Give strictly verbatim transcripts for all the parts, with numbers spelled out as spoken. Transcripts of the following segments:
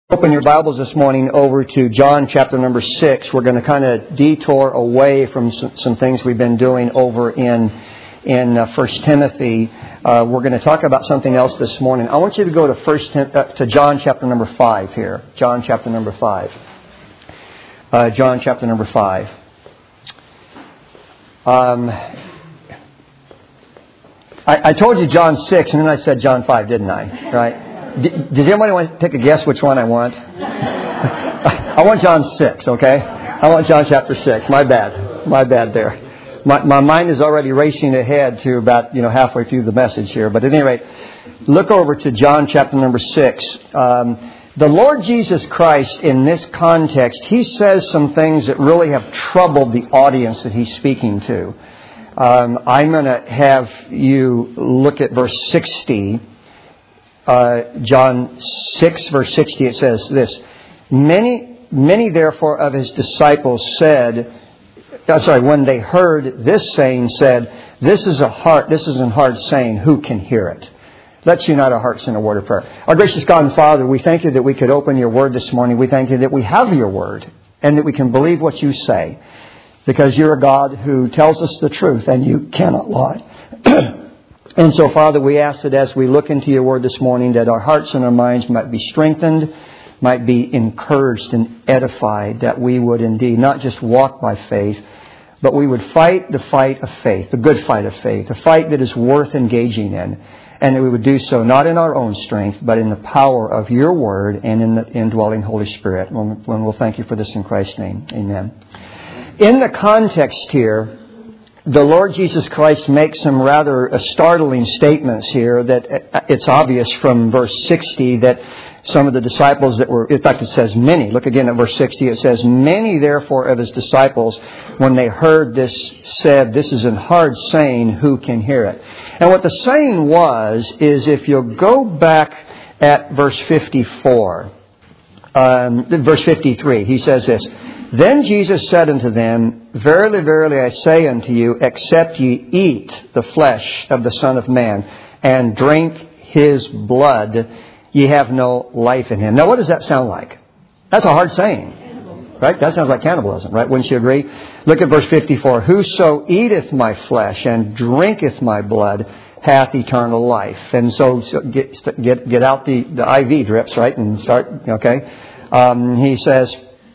Open your Bibles this morning over to John chapter number six. We're going to kind of detour away from some, some things we've been doing over in in uh, First Timothy. Uh, we're going to talk about something else this morning. I want you to go to First Tim- uh, to John chapter number five here. John chapter number five. Uh, John chapter number five. Um, I, I told you John six, and then I said John five, didn't I? Right? Does anybody want to take a guess which one I want? I want John six, okay? I want John chapter six. My bad. My bad there. My, my mind is already racing ahead to about, you know, halfway through the message here. But at any rate, look over to John chapter number six. Um, the Lord Jesus Christ, in this context, He says some things that really have troubled the audience that He's speaking to. Um, I'm going to have you look at verse sixty. Uh, John six, verse sixty, it says this. Many, many therefore of His disciples said, I'm sorry, when they heard this saying, said, This is a hard, this is a hard saying, who can hear it? Let's unite our hearts in a word of prayer. Our gracious God and Father, we thank You that we could open Your Word this morning. We thank You that we have Your Word and that we can believe what You say, because You're a God who tells us the truth and You cannot lie. And so, Father, we ask that as we look into Your Word this morning, that our hearts and our minds might be strengthened, might be encouraged and edified, that we would indeed not just walk by faith, but we would fight the fight of faith, the good fight of faith, a fight that is worth engaging in, and that we would do so not in our own strength, but in the power of Your Word and in the indwelling Holy Spirit. When we'll thank You for this in Christ's name. Amen. In the context here, the Lord Jesus Christ makes some rather startling statements here that it's obvious from verse sixty that some of the disciples that were, in fact it says many, look again at verse sixty, it says, Many therefore of His disciples, when they heard this, said, This is an hard saying, who can hear it? And what the saying was, is if you'll go back at verse fifty-four, um, verse fifty-three, He says this, Then Jesus said unto them, Verily, verily, I say unto you, except ye eat the flesh of the Son of Man and drink His blood, ye have no life in Him. Now, what does that sound like? That's a hard saying, right? That sounds like cannibalism, right? Wouldn't you agree? Look at verse fifty-four. Whoso eateth my flesh and drinketh my blood hath eternal life. And so, so get, get, get out the, the I V drips, right? And start, okay? Um, he says,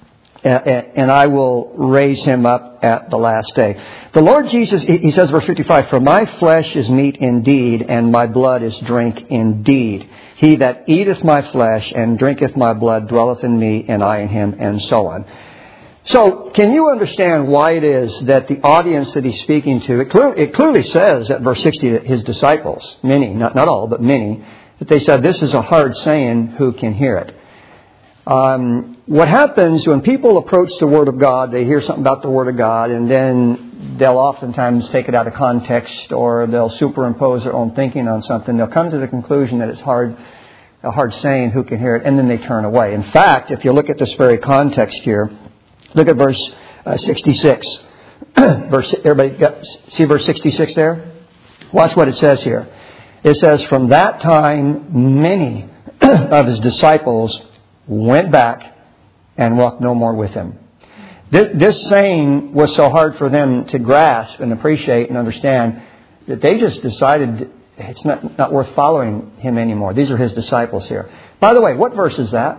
and I will raise him up at the last day. The Lord Jesus, He says, verse fifty-five, For my flesh is meat indeed, and my blood is drink indeed. He that eateth my flesh and drinketh my blood dwelleth in me, and I in him, and so on. So, can you understand why it is that the audience that He's speaking to, it clearly, it clearly says at verse sixty that His disciples, many, not, not all, but many, that they said, This is a hard saying, who can hear it? Um, what happens when people approach the Word of God, they hear something about the Word of God, and then they'll oftentimes take it out of context, or they'll superimpose their own thinking on something. They'll come to the conclusion that it's hard, a hard saying, who can hear it, and then they turn away. In fact, if you look at this very context here, look at verse uh, sixty-six. verse, everybody got, see verse sixty-six there? Watch what it says here. It says, From that time, many of His disciples went back and walked no more with Him. This, this saying was so hard for them to grasp and appreciate and understand that they just decided it's not, not worth following Him anymore. These are His disciples here. By the way, what verse is that?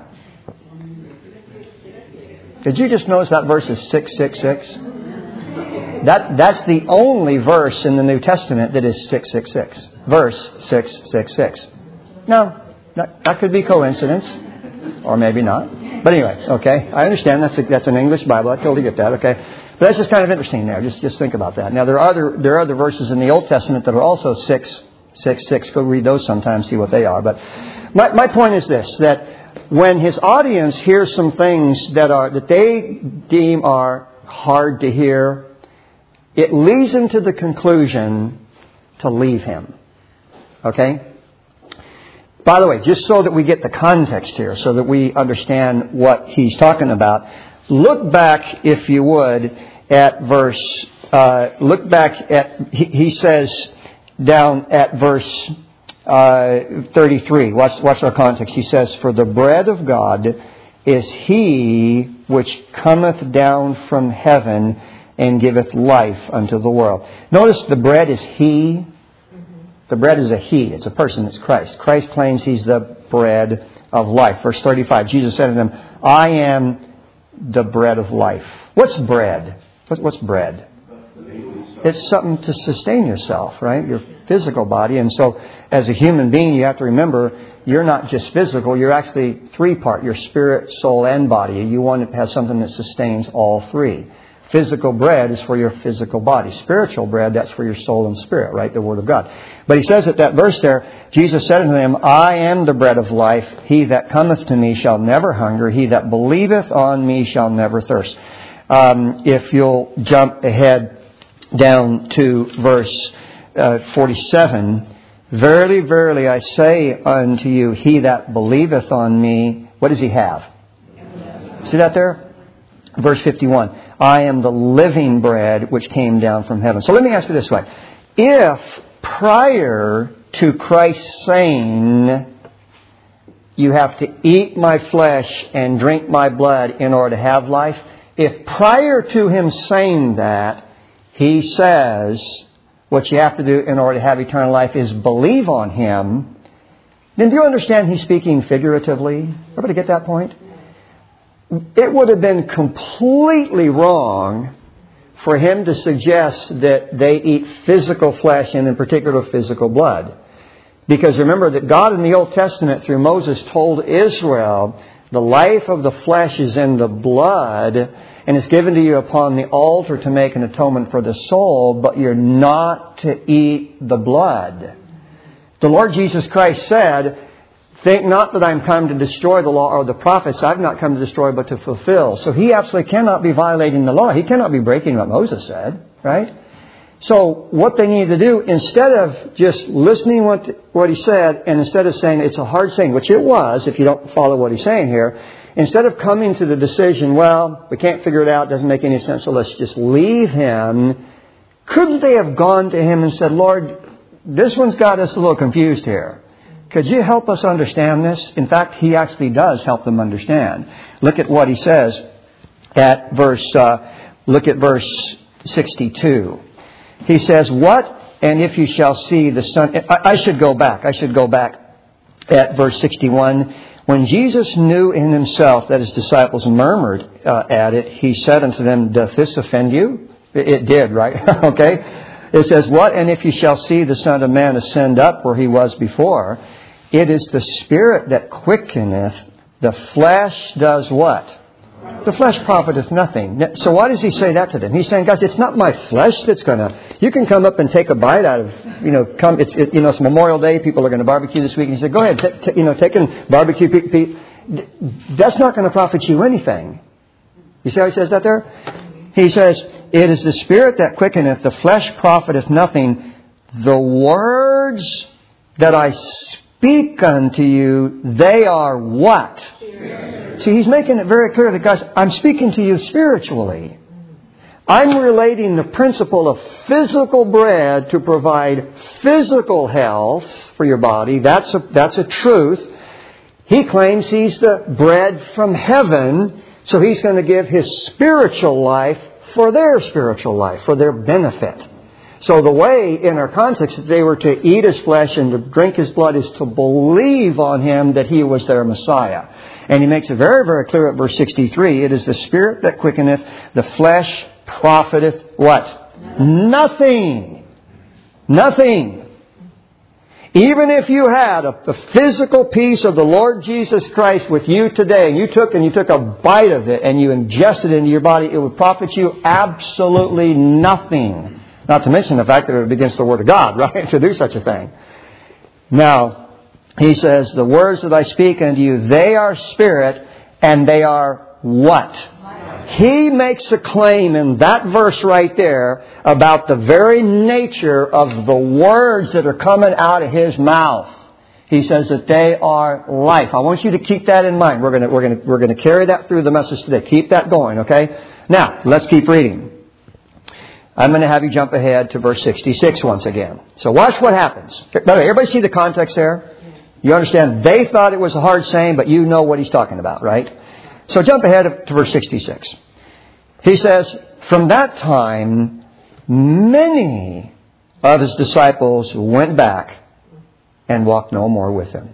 Did you just notice that verse is six six six? That, that's the only verse in the New Testament that is six six six. Verse six six six. Now, that, that could be coincidence. Or maybe not. But anyway, okay. I understand that's a, that's an English Bible. I totally get that, okay. But that's just kind of interesting there. Just just think about that. Now, there are other, there are other verses in the Old Testament that are also six six six. Go read those sometime, see what they are. But my, my point is this, that when His audience hears some things that are that they deem are hard to hear, it leads them to the conclusion to leave Him. Okay? By the way, just so that we get the context here, so that we understand what He's talking about, look back, if you would, at verse, uh, look back at, he, he says down at verse uh, thirty-three. Watch, watch our context. He says, "For the bread of God is He which cometh down from heaven and giveth life unto the world." Notice the bread is He. The bread is a He. It's a person. It's Christ. Christ claims He's the bread of life. Verse thirty-five, Jesus said to them, "I am the bread of life." What's bread? What, what's bread? It's something to sustain yourself, right? Your physical body. And so as a human being, you have to remember, you're not just physical. You're actually three-part. You're spirit, soul, and body. You want to have something that sustains all three. Physical bread is for your physical body. Spiritual bread, that's for your soul and spirit, right? The Word of God. But He says at that verse there, Jesus said unto them, "I am the bread of life. He that cometh to me shall never hunger. He that believeth on me shall never thirst." Um, if you'll jump ahead down to verse uh, forty-seven, "Verily, verily, I say unto you, he that believeth on me," what does he have? See that there? Verse fifty-one, "I am the living bread which came down from heaven." So let me ask you this way. If prior to Christ saying, "You have to eat my flesh and drink my blood in order to have life," if prior to Him saying that, He says what you have to do in order to have eternal life is believe on Him, then do you understand He's speaking figuratively? Everybody get that point? It would have been completely wrong for Him to suggest that they eat physical flesh and in particular physical blood. Because remember that God in the Old Testament through Moses told Israel, the life of the flesh is in the blood and it's given to you upon the altar to make an atonement for the soul, but you're not to eat the blood. The Lord Jesus Christ said, "Think not that I'm come to destroy the law or the prophets. I've not come to destroy but to fulfill." So He absolutely cannot be violating the law. He cannot be breaking what Moses said, right? So what they need to do, instead of just listening what what He said, and instead of saying it's a hard saying, which it was if you don't follow what He's saying here, instead of coming to the decision, well, we can't figure it out, doesn't make any sense, so let's just leave Him, couldn't they have gone to Him and said, "Lord, this one's got us a little confused here. Could you help us understand this?" In fact, He actually does help them understand. Look at what He says at verse, uh, look at verse sixty-two. He says, "What, and if you shall see the Son..." I, I should go back. I should go back at verse sixty-one. "When Jesus knew in Himself that His disciples murmured uh, at it, He said unto them, Doth this offend you?" It, it did, right? Okay. It says, "What, and if you shall see the Son of Man ascend up where He was before, it is the Spirit that quickeneth, the flesh does what? The flesh profiteth nothing." So why does He say that to them? He's saying, guys, it's not my flesh that's going to... You can come up and take a bite out of... You know, come. It's it, you know it's Memorial Day. People are going to barbecue this week. And He said, go ahead, t- t- you know, take and barbecue. Pe- pe- that's not going to profit you anything. You see how He says that there? He says, "It is the Spirit that quickeneth, the flesh profiteth nothing. The words that I speak unto you, they are what?" Spirit. See, He's making it very clear that, guys, I'm speaking to you spiritually. I'm relating the principle of physical bread to provide physical health for your body. That's a, that's a truth. He claims He's the bread from heaven, so He's going to give His spiritual life for their spiritual life, for their benefit. So the way, in our context, that they were to eat His flesh and to drink His blood is to believe on Him that He was their Messiah. And He makes it very, very clear at verse sixty-three. "It is the Spirit that quickeneth, the flesh profiteth" what? Nothing. Nothing. Even if you had a, a physical piece of the Lord Jesus Christ with you today, and you took and you took a bite of it and you ingested it into your body, it would profit you absolutely nothing. Not to mention the fact that it would be against the Word of God, right, to do such a thing. Now, He says, "The words that I speak unto you, they are spirit, and they are what?" He makes a claim in that verse right there about the very nature of the words that are coming out of His mouth. He says that they are life. I want you to keep that in mind. We're going to, we're going to, we're going to carry that through the message today. Keep that going, okay? Now, let's keep reading. I'm going to have you jump ahead to verse sixty-six once again. So watch what happens. By the way, everybody see the context there? You understand they thought it was a hard saying, but you know what he's talking about, right? So jump ahead to verse sixty-six. He says, from that time, many of his disciples went back and walked no more with him.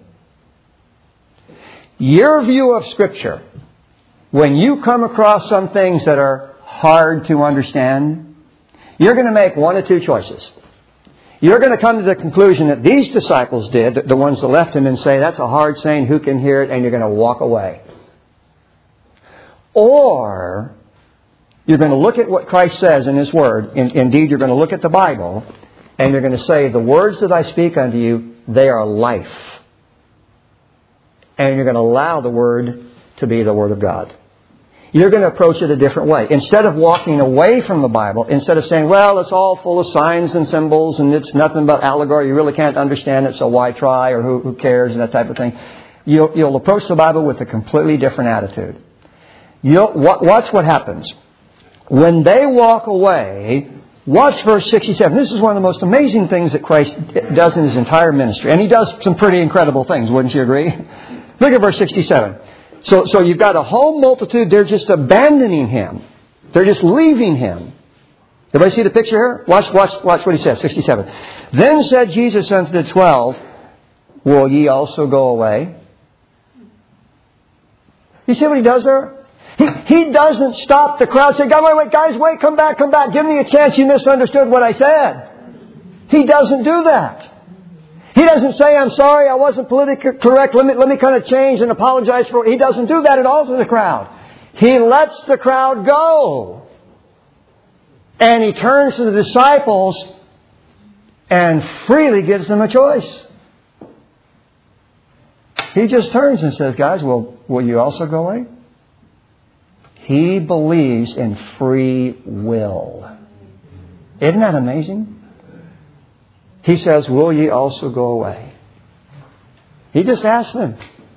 Your view of Scripture, when you come across some things that are hard to understand, you're going to make one of two choices. You're going to come to the conclusion that these disciples did, the ones that left him, and say, that's a hard saying, who can hear it? And you're going to walk away. Or you're going to look at what Christ says in His Word. In, indeed, you're going to look at the Bible, and you're going to say, the words that I speak unto you, they are life. And you're going to allow the Word to be the Word of God. You're going to approach it a different way. Instead of walking away from the Bible, instead of saying, well, it's all full of signs and symbols and it's nothing but allegory, you really can't understand it, so why try, or who, who cares, and that type of thing. You'll, you'll approach the Bible with a completely different attitude. You'll, watch what happens. When they walk away, watch verse sixty-seven. This is one of the most amazing things that Christ does in His entire ministry. And He does some pretty incredible things, wouldn't you agree? Look at verse sixty-seven. So, so you've got a whole multitude, they're just abandoning Him. They're just leaving Him. Everybody see the picture here? Watch, watch, watch what He says, sixty-seven. Then said Jesus unto the twelve, will ye also go away? You see what He does there? He, he doesn't stop the crowd, say, wait, wait, guys, wait, come back, come back. Give me a chance, you misunderstood what I said. He doesn't do that. He doesn't say, I'm sorry, I wasn't politically correct. Let me, let me kind of change and apologize for it. He doesn't do that at all to the crowd. He lets the crowd go. And He turns to the disciples and freely gives them a choice. He just turns and says, guys, well, will you also go away? He believes in free will. Isn't that amazing? He says, will ye also go away? He just asks them.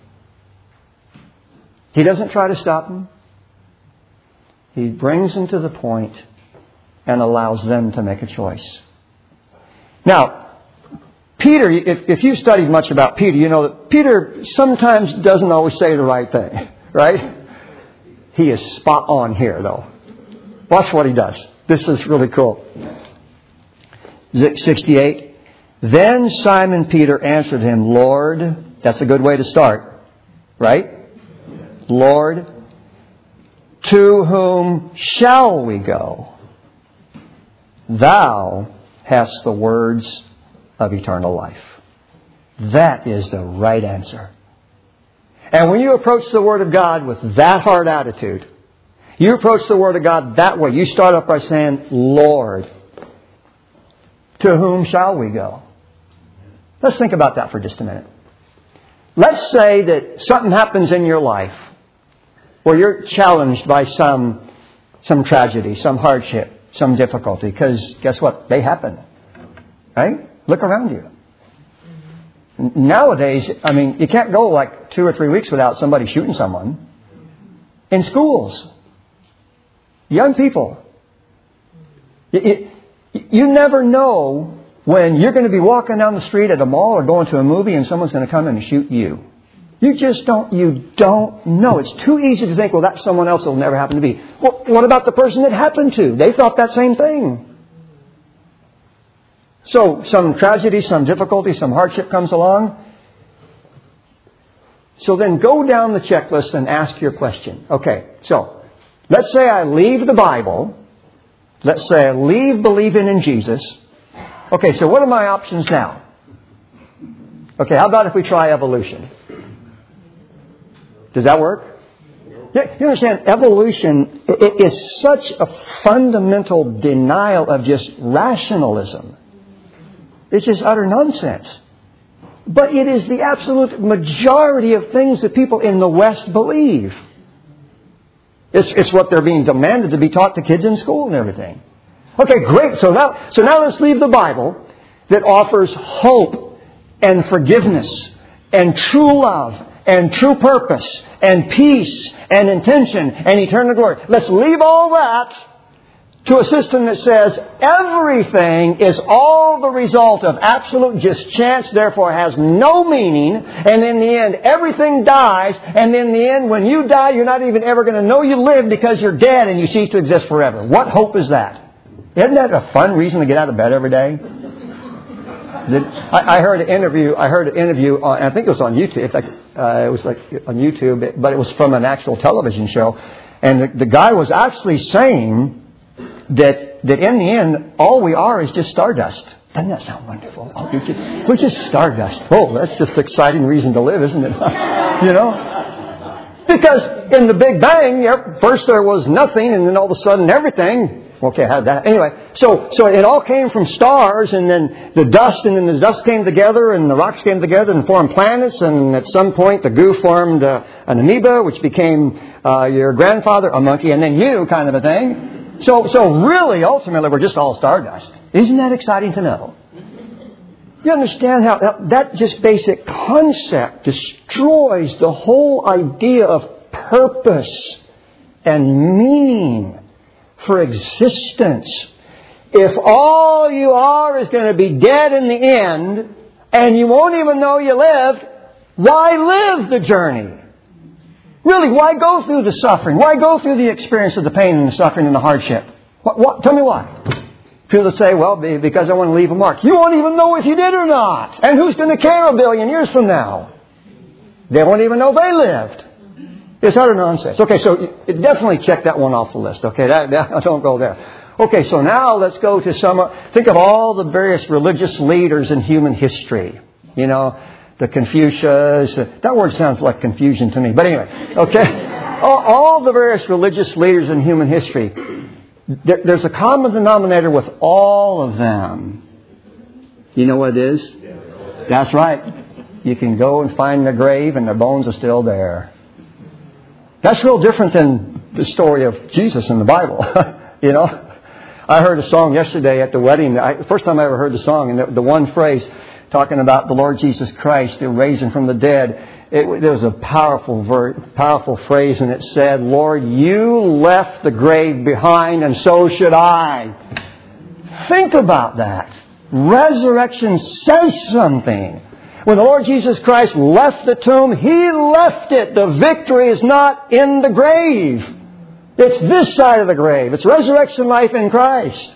He doesn't try to stop them. He brings them to the point and allows them to make a choice. Now, Peter, if, if you've studied much about Peter, you know that Peter sometimes doesn't always say the right thing, right? He is spot on here, though. Watch what he does. This is really cool. sixty-eight. Then Simon Peter answered him, Lord, that's a good way to start, right? Lord, to whom shall we go? Thou hast the words of eternal life. That is the right answer. And when you approach the Word of God with that hard attitude, you approach the Word of God that way. You start up by saying, Lord, to whom shall we go? Let's think about that for just a minute. Let's say that something happens in your life where you're challenged by some, some tragedy, some hardship, some difficulty. Because guess what? They happen. Right? Look around you. Nowadays, I mean, you can't go like two or three weeks without somebody shooting someone. In schools. Young people. You, you, you never know when you're going to be walking down the street at a mall or going to a movie and someone's going to come in and shoot you. You just don't, you don't know. It's too easy to think, well, that's someone else. It'll never happen to me. Well, what about the person it happened to? They thought that same thing. So some tragedy, some difficulty, some hardship comes along. So then go down the checklist and ask your question. Okay, so let's say I leave the Bible. Let's say I leave believing in Jesus. Okay, so what are my options now? Okay, how about if we try evolution? Does that work? Yeah, you understand, evolution is such a fundamental denial of just rationalism. It's just utter nonsense. But it is the absolute majority of things that people in the West believe. It's, it's what they're being demanded to be taught to kids in school and everything. Okay, great. So now, so now let's leave the Bible that offers hope and forgiveness and true love and true purpose and peace and intention and eternal glory. Let's leave all that to a system that says everything is all the result of absolute just chance, therefore has no meaning, and in the end everything dies, and in the end when you die you're not even ever going to know you lived because you're dead and you cease to exist forever. What hope is that? Isn't that a fun reason to get out of bed every day? I heard an interview. I heard an interview. On, I think it was on YouTube. In fact, uh, it was like on YouTube, but it was from an actual television show. And the, the guy was actually saying that that in the end, all we are is just stardust. Doesn't that sound wonderful? Oh, we're, just, we're just stardust. Oh, that's just an exciting reason to live, isn't it? You know, because in the Big Bang, first there was nothing, and then all of a sudden everything. Okay, how that? Anyway, so so it all came from stars, and then the dust, and then the dust came together, and the rocks came together and formed planets, and at some point the goo formed uh, an amoeba, which became uh, your grandfather, a monkey, and then you, kind of a thing. So so really, ultimately, we're just all stardust. Isn't that exciting to know? You understand how, how that just basic concept destroys the whole idea of purpose and meaning for existence. If all you are is going to be dead in the end, and you won't even know you lived, why live the journey? Really, why go through the suffering? Why go through the experience of the pain and the suffering and the hardship? What, what, tell me why. People say, well, because I want to leave a mark. You won't even know if you did or not. And who's going to care a billion years from now? They won't even know they lived. It's utter nonsense. Okay, so definitely check that one off the list. Okay, that, that, don't go there. Okay, so now let's go to some... Think of all the various religious leaders in human history. You know, the Confucius. That word sounds like confusion to me. But anyway, okay. all, all the various religious leaders in human history. There, there's a common denominator with all of them. You know what it is? That's right. You can go and find their grave and their bones are still there. That's real different than the story of Jesus in the Bible. You know, I heard a song yesterday at the wedding. I, first time I ever heard the song, and the, the one phrase talking about the Lord Jesus Christ, the raising from the dead. It, there was a powerful, very powerful phrase, and it said, "Lord, you left the grave behind, and so should I." Think about that. Resurrection says something. When the Lord Jesus Christ left the tomb, He left it. The victory is not in the grave. It's this side of the grave. It's resurrection life in Christ.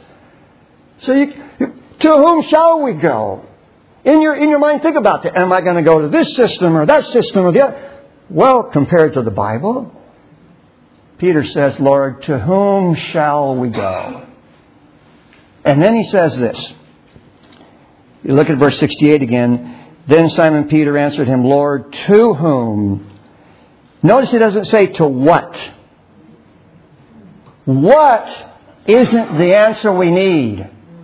So you, to whom shall we go? In your, in your mind, think about that. Am I going to go to this system or that system or the other? Well, compared to the Bible, Peter says, Lord, to whom shall we go? And then he says this. You look at verse sixty-eight again. Then Simon Peter answered him, Lord, to whom? Notice it doesn't say to what. What isn't the answer we need?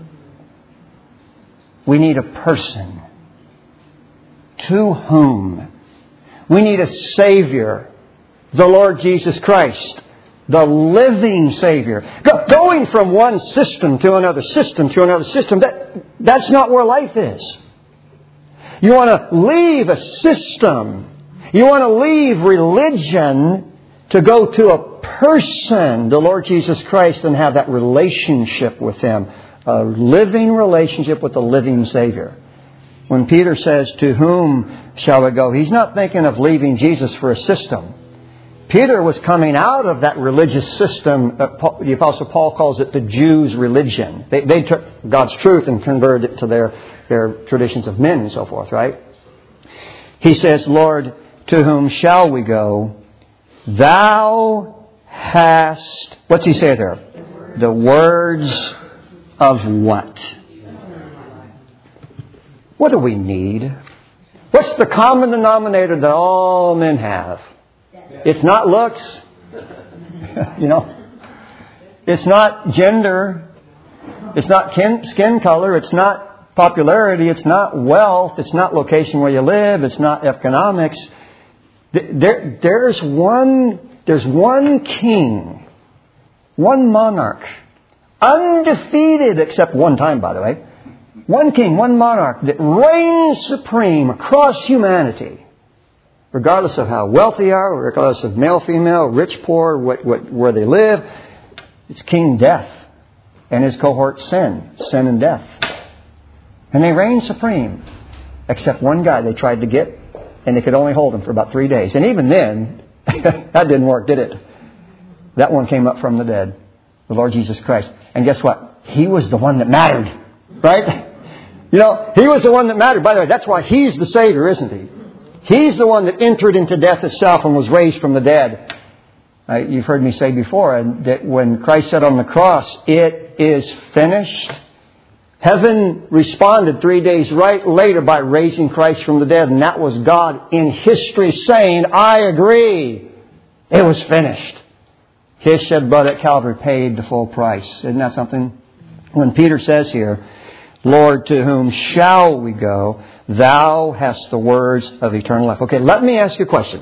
We need a person. To whom? We need a Savior. The Lord Jesus Christ. The living Savior. Go, going from one system to another system to another system, that, that's not where life is. You want to leave a system. You want to leave religion to go to a person, the Lord Jesus Christ, and have that relationship with Him. A living relationship with the living Savior. When Peter says, to whom shall we go? He's not thinking of leaving Jesus for a system. Peter was coming out of that religious system. The Apostle Paul calls it the Jews' religion. They, they took God's truth and converted it to their, their traditions of men and so forth, right? He says, Lord, to whom shall we go? Thou hast... What's he say there? The words of what? What do we need? What's the common denominator that all men have? It's not looks. You know. It's not gender. It's not kin, skin color. It's not popularity. It's not wealth. It's not location where you live. It's not economics. There, there's one, there's one king, one monarch, undefeated except one time, by the way. One king, one monarch that reigns supreme across humanity. Regardless of how wealthy they are, regardless of male, female, rich, poor, what, what, where they live, it's King Death. and his cohort sin, sin and death. And they reigned supreme, except one guy they tried to get, and they could only hold him for about three days. And even then, that didn't work, did it? That one came up from the dead, the Lord Jesus Christ. And guess what? He was the one that mattered, right? You know, He was the one that mattered. By the way, that's why He's the Savior, isn't He? He's the one that entered into death itself and was raised from the dead. Uh, you've heard me say before that when Christ said on the cross, "It is finished," heaven responded three days right later by raising Christ from the dead. And that was God in history saying, "I agree. It was finished." His shed blood at Calvary paid the full price. Isn't that something? When Peter says here, "Lord, to whom shall we go? Thou hast the words of eternal life." Okay, let me ask you a question.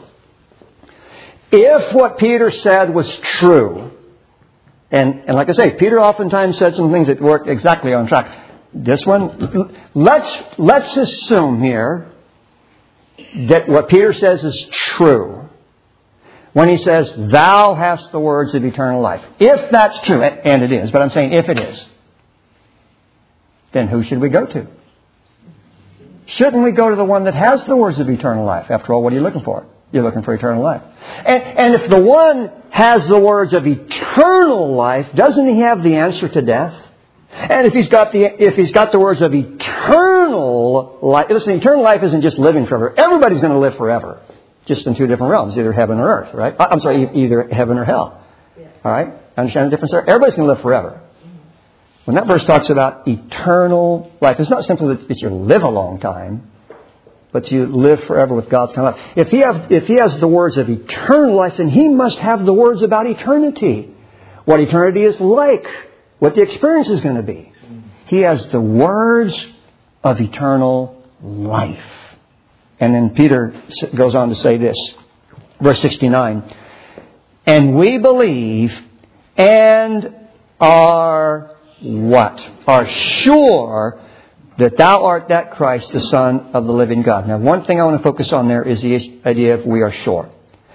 If what Peter said was true, and, and like I say, Peter oftentimes said some things that weren't exactly on track. This one, let's, let's assume here that what Peter says is true. When he says, "Thou hast the words of eternal life." If that's true, and it is, but I'm saying if it is, then who should we go to? Shouldn't we go to the one that has the words of eternal life? After all, what are you looking for? You're looking for eternal life. And, and if the one has the words of eternal life, doesn't he have the answer to death? And if he's got the if he's got the words of eternal life, listen, eternal life isn't just living forever. Everybody's going to live forever, just in two different realms, either heaven or earth, right? I'm sorry, either heaven or hell. All right, understand the difference there? Everybody's going to live forever. When that verse talks about eternal life, it's not simply that you live a long time, but you live forever with God's kind of life. If he, have, if he has the words of eternal life, then he must have the words about eternity. What eternity is like. What the experience is going to be. He has the words of eternal life. And then Peter goes on to say this. Verse sixty-nine. "And we believe and are what? Are sure that thou art that Christ, the Son of the living God." Now, one thing I want to focus on there is the idea of we are sure.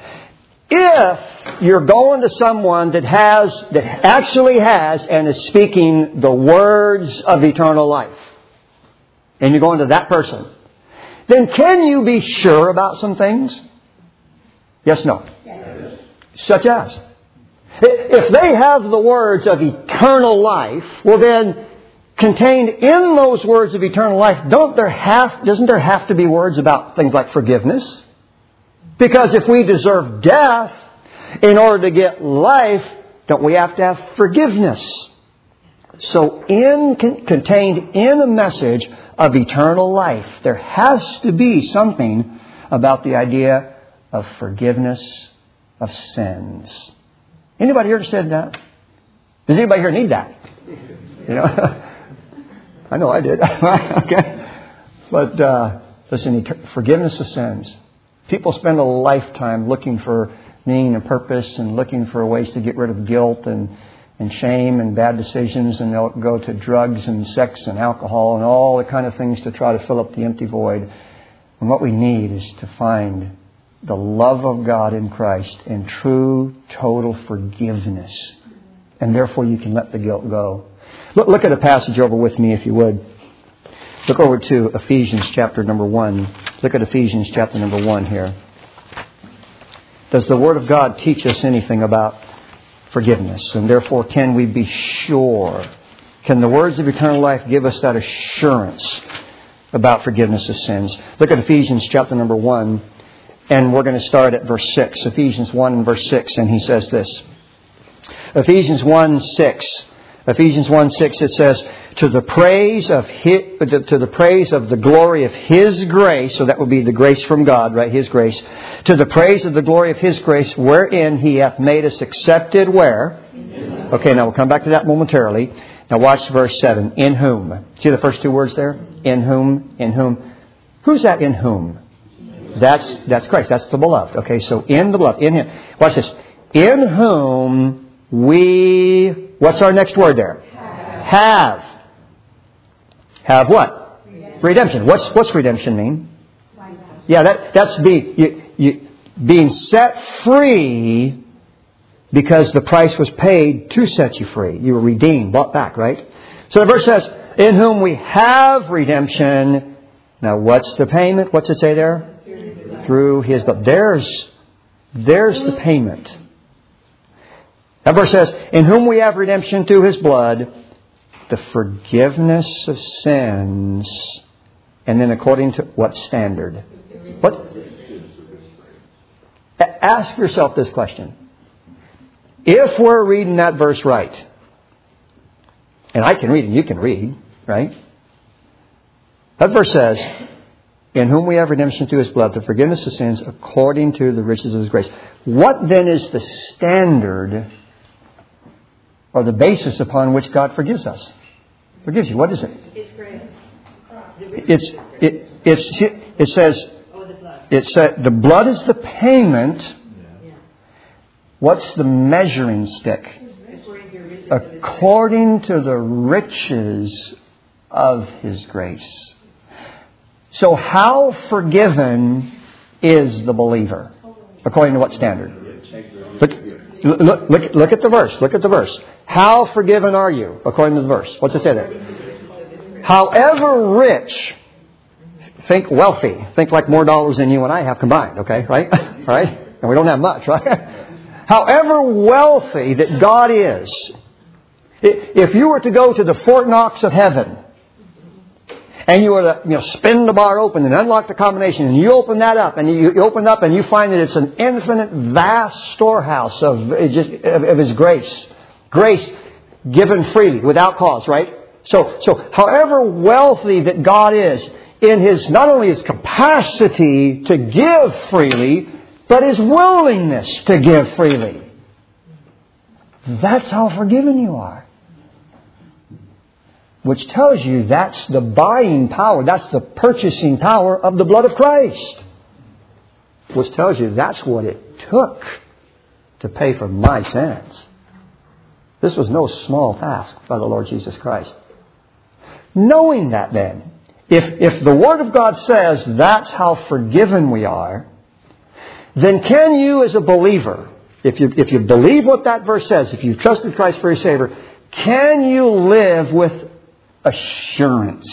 If you're going to someone that has, that actually has and is speaking the words of eternal life, and you're going to that person, then can you be sure about some things? Yes, no? Yes. Such as? If they have the words of eternal life, well then, contained in those words of eternal life, don't there have, doesn't there have to be words about things like forgiveness? Because if we deserve death in order to get life, don't we have to have forgiveness? So in, contained in a message of eternal life, there has to be something about the idea of forgiveness of sins. Anybody here understand that? Does anybody here need that? You know, I know I did. Okay, but uh, listen, forgiveness of sins. People spend a lifetime looking for meaning and purpose, and looking for ways to get rid of guilt and and shame and bad decisions, and they'll go to drugs and sex and alcohol and all the kind of things to try to fill up the empty void. And what we need is to find the love of God in Christ and true, total forgiveness. And therefore you can let the guilt go. Look, look at a passage over with me, if you would. Look over to Ephesians chapter number one. Look at Ephesians chapter number one here. Does the Word of God teach us anything about forgiveness? And therefore, can we be sure? Can the words of eternal life give us that assurance about forgiveness of sins? Look at Ephesians chapter number one. And we're going to start at verse six. Ephesians one and verse six. And he says this. Ephesians one six. Ephesians one six, it says, to the praise of his, to the praise of the glory of His grace, so that would be the grace from God, right? His grace. To the praise of the glory of His grace, wherein He hath made us accepted where? Okay, now we'll come back to that momentarily. Now watch verse seven. In whom. See the first two words there? In whom, in whom. Who's that in whom? That's that's Christ. That's the beloved. Okay, so in the beloved, in Him. Watch this. In whom we... What's our next word there? Have. Have what? Redemption. redemption. What's what's redemption mean? Yeah, that that's be you, you being set free because the price was paid to set you free. You were redeemed, bought back, right? So the verse says, in whom we have redemption. Now, what's the payment? What's it say there? Through His blood. There's, there's the payment. That verse says, in whom we have redemption through His blood, the forgiveness of sins. And then according to what standard? What? Ask yourself this question. If we're reading that verse right, and I can read and you can read, right? That verse says, in whom we have redemption through His blood, the forgiveness of sins according to the riches of His grace. What then is the standard or the basis upon which God forgives us? Forgives you. What is it? It's grace. It's, it, it's, it says, it said the blood is the payment. What's the measuring stick? According to the riches of His grace. So how forgiven is the believer? According to what standard? Look, look, look, look at the verse. Look at the verse. How forgiven are you? According to the verse. What's it say there? However rich, think wealthy. Think like more dollars than you and I have combined. Okay, right? Right? And we don't have much, right? However wealthy that God is, if you were to go to the Fort Knox of heaven, and you were to, you know, spin the bar open and unlock the combination, and you open that up, and you, you open up and you find that it's an infinite, vast storehouse of, just, of, of His grace. Grace given freely, without cause, right? So, so however wealthy that God is in His, not only His capacity to give freely, but His willingness to give freely. That's how forgiven you are. Which tells you that's the buying power, that's the purchasing power of the blood of Christ. Which tells you that's what it took to pay for my sins. This was no small task by the Lord Jesus Christ. Knowing that then, if, if the Word of God says that's how forgiven we are, then can you as a believer, if you, if you believe what that verse says, if you've trusted Christ for your Savior, can you live with assurance?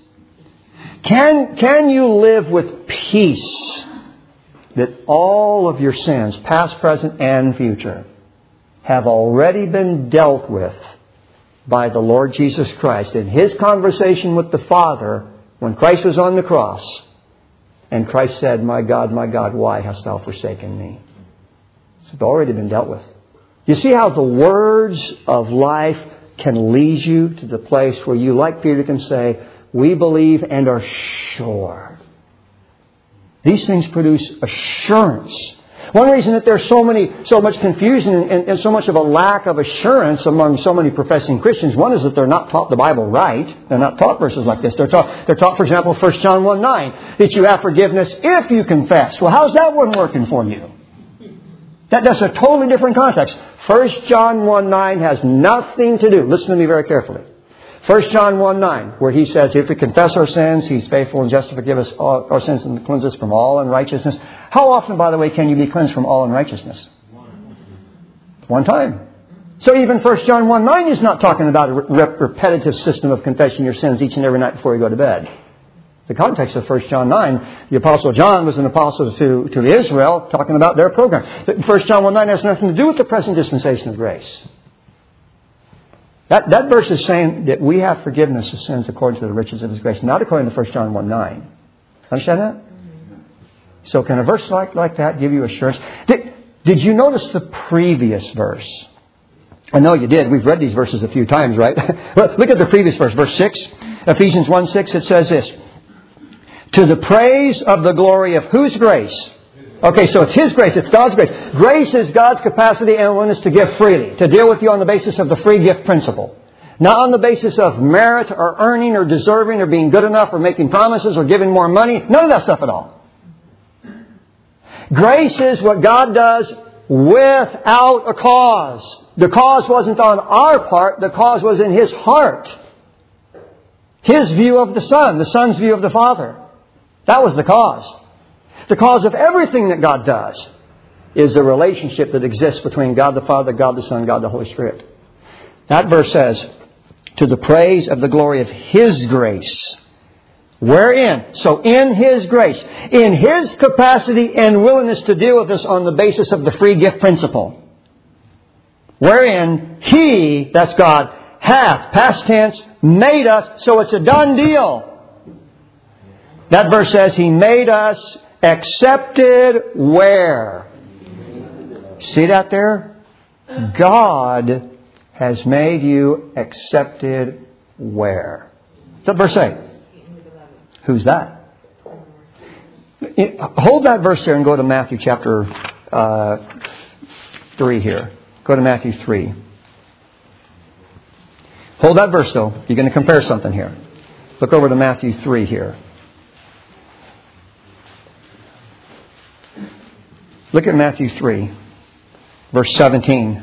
Can, can you live with peace that all of your sins, past, present, and future, have already been dealt with by the Lord Jesus Christ in His conversation with the Father when Christ was on the cross? And Christ said, my God, my God, why hast thou forsaken me? It's already been dealt with. You see how the words of life can lead you to the place where you, like Peter, can say, we believe and are sure. These things produce assurance. One reason that there's so many, so much confusion and, and so much of a lack of assurance among so many professing Christians, one is that they're not taught the Bible right. They're not taught verses like this. They're taught, they're taught, for example, First John one nine, that you have forgiveness if you confess. Well, how's that one working for you? That, that's a totally different context. First John one nine has nothing to do, listen to me very carefully. First John one nine, where he says, if we confess our sins, He's faithful and just to forgive us all our sins and cleanse us from all unrighteousness. How often, by the way, can you be cleansed from all unrighteousness? One time. So even First John one nine is not talking about a re- repetitive system of confessing your sins each and every night before you go to bed. The context of First John nine, the Apostle John was an apostle to, to Israel, talking about their program. First John one nine has nothing to do with the present dispensation of grace. That, that verse is saying that we have forgiveness of sins according to the riches of His grace, not according to First John one nine. Understand that? So can a verse like, like that give you assurance? Did, did you notice the previous verse? I know you did. We've read these verses a few times, right? Look at the previous verse, verse six. Ephesians one six, it says this. To the praise of the glory of whose grace? Okay, so it's His grace. It's God's grace. Grace is God's capacity and willingness to give freely. To deal with you on the basis of the free gift principle. Not on the basis of merit or earning or deserving or being good enough or making promises or giving more money. None of that stuff at all. Grace is what God does without a cause. The cause wasn't on our part. The cause was in His heart. His view of the Son. The Son's view of the Father. That was the cause. The cause of everything that God does. is the relationship that exists between God the Father, God the Son, God the Holy Spirit. That verse says, to the praise of the glory of His grace. Wherein? So in His grace. In His capacity and willingness to deal with us on the basis of the free gift principle. Wherein He, that's God, hath, past tense, made us, so it's a done deal. That verse says He made us accepted where? See that there? God has made you accepted where? What's that verse say? Who's that? Hold that verse there and go to Matthew chapter uh, three here. Go to Matthew three. Hold that verse though. You're going to compare something here. Look over to Matthew three here. Look at Matthew three, verse seventeen.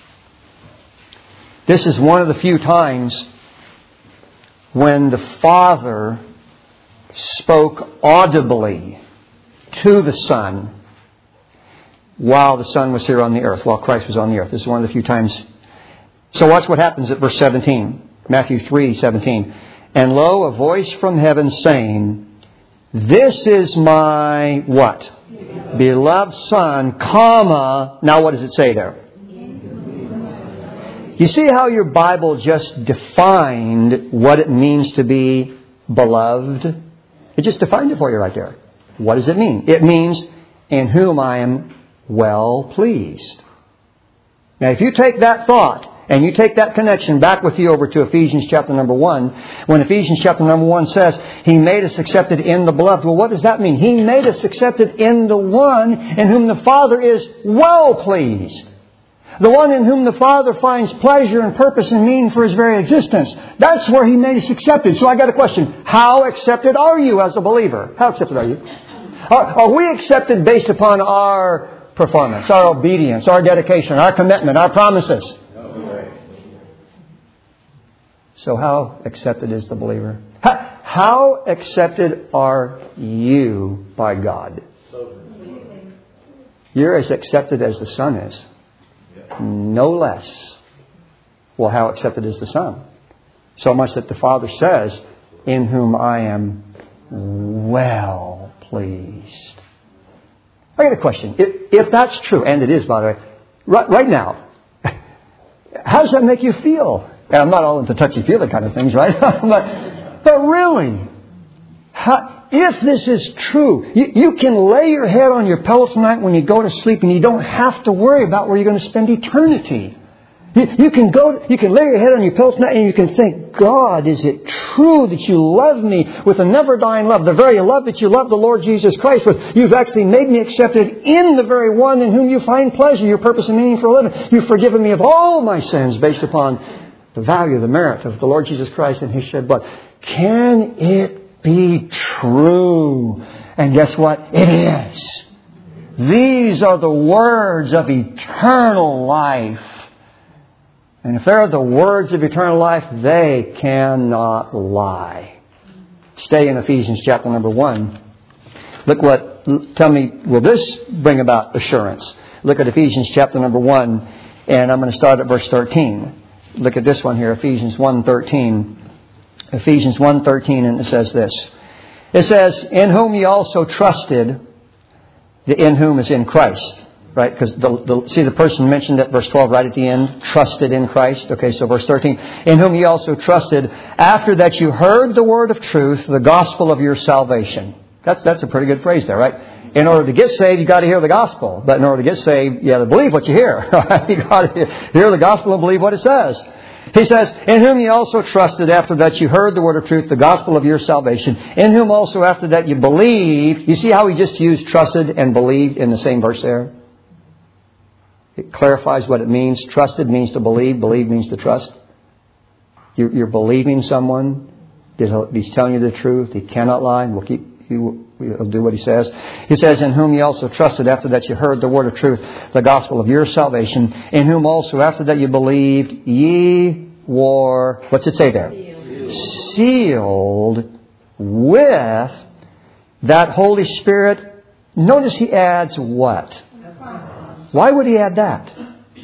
This is one of the few times when the Father spoke audibly to the Son while the Son was here on the earth, while Christ was on the earth. This is one of the few times. So watch what happens at verse seventeen. Matthew three seventeen. And lo, a voice from heaven saying, this is my what? Beloved Son, comma. Now what does it say there? You see how your Bible just defined what it means to be beloved? It just defined it for you right there. What does it mean? It means, in whom I am well pleased. Now if you take that thought and you take that connection back with you over to Ephesians chapter number one, when Ephesians chapter number one says, He made us accepted in the beloved. Well, what does that mean? He made us accepted in the one in whom the Father is well pleased. The one in whom the Father finds pleasure and purpose and meaning for His very existence. That's where He made us accepted. So I got a question. How accepted are you as a believer? How accepted are you? Are, are we accepted based upon our performance, our obedience, our dedication, our commitment, our promises? No. So how accepted is the believer? How, how accepted are you by God? You're as accepted as the Son is. No less. Well, how accepted is the Son? So much that the Father says, in whom I am well pleased. I got a question. If, if that's true, and it is, by the way, right, right now, how does that make you feel? And I'm not all into touchy-feely kind of things, right? but, but really, how, if this is true, you, you can lay your head on your pillow tonight when you go to sleep and you don't have to worry about where you're going to spend eternity. You, you can go, you can lay your head on your pillow tonight and you can think, God, is it true that you love me with a never-dying love? The very love that you love the Lord Jesus Christ with. You've actually made me accepted in the very one in whom you find pleasure, your purpose and meaning for living. You've forgiven me of all my sins based upon the value, the merit of the Lord Jesus Christ and His shed blood. Can it be true? And guess what? It is. These are the words of eternal life. And if they're the words of eternal life, they cannot lie. Stay in Ephesians chapter number one. Look what, tell me, will this bring about assurance? Look at Ephesians chapter number one, and I'm going to start at verse thirteen. Look at this one here, Ephesians one thirteen. Ephesians one thirteen, and it says this. It says, in whom ye also trusted, the in whom is in Christ. Right? Because the, the, see the person mentioned at verse twelve right at the end, trusted in Christ. Okay, so verse thirteen, in whom ye also trusted, after that you heard the word of truth, the gospel of your salvation. That's that's a pretty good phrase there, right? In order to get saved, you got to hear the gospel. But in order to get saved, you got to believe what you hear. Right? You got to hear the gospel and believe what it says. He says, in whom ye also trusted, after that you heard the word of truth, the gospel of your salvation. In whom also after that you believed. You see how he just used trusted and believed in the same verse there? It clarifies what it means. Trusted means to believe. Believe means to trust. You're, you're believing someone. He's telling you the truth. He cannot lie. We'll keep, he will he'll do what he says. He says, in whom ye also trusted, after that you heard the word of truth, the gospel of your salvation. In whom also after that you believed, ye were, what's it say there? Sealed, Sealed with that Holy Spirit. Notice he adds what? Why would He add that?